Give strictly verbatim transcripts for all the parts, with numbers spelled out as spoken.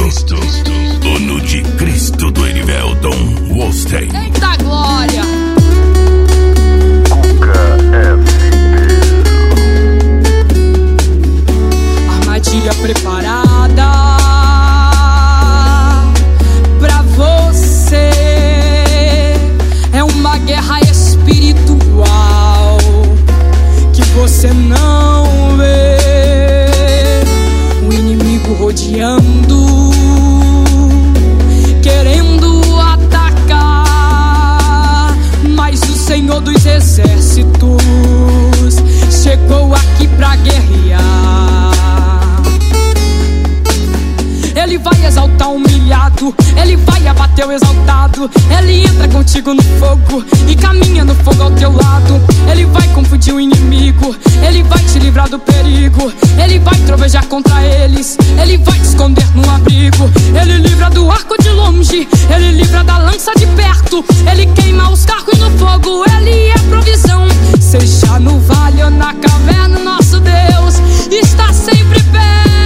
O Nu de Cristo do Erivelton Wolstein. Eita glória! Armadilha preparada pra você. É uma guerra espiritual que você não vê. O inimigo rodeando, querendo atacar, mas o Senhor dos Exércitos chegou aqui pra guerrear. Ele vai exaltar o humilhado, ele vai abater o exaltado. Ele entra contigo no fogo e caminha no fogo ao teu lado. Ele vai confundir o inimigo, ele vai te livrar do perigo. Ele vai trovejar contra eles, ele vai te esconder num abrigo. Ele livra do arco de longe, ele livra da lança de perto. Ele queima os carros no fogo, ele é provisão. Seja no vale ou na caverna, nosso Deus está sempre perto.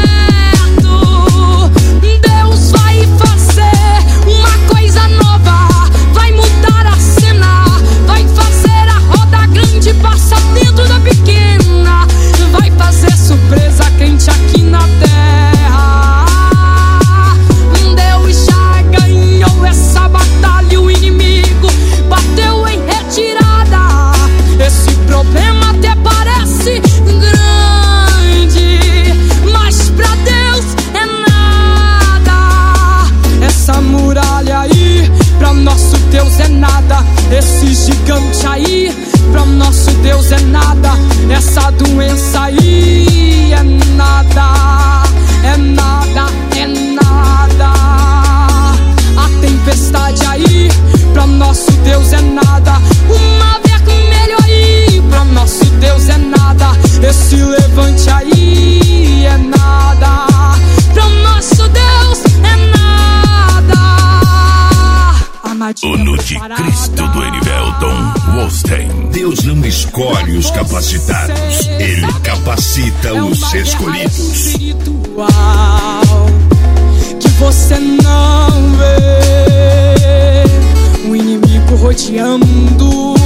Deus vai fazer uma coisa nova, vai mudar a cena, vai fazer a roda grande passar dentro da pequena, vai fazer surpresa crente aqui na terra. Deus já ganhou essa batalha, o inimigo bateu em retirada. Esse problema até parece grande, mas pra Deus é nada. Essa muralha aí, pra nosso Deus é nada. Esse gigante aí, pra nosso Deus é nada. Essa doença aí é nada, é nada, é nada. A tempestade aí, pra nosso Deus é nada. O mar vermelho aí, pra nosso Deus é nada. Esse levante aí é nada, pra nosso Deus é nada. O Nu de Cristo do Erivelton Wolstein. Deus não escolhe os capacitados, Ele capacita os escolhidos. Que você não vê o inimigo rodeando,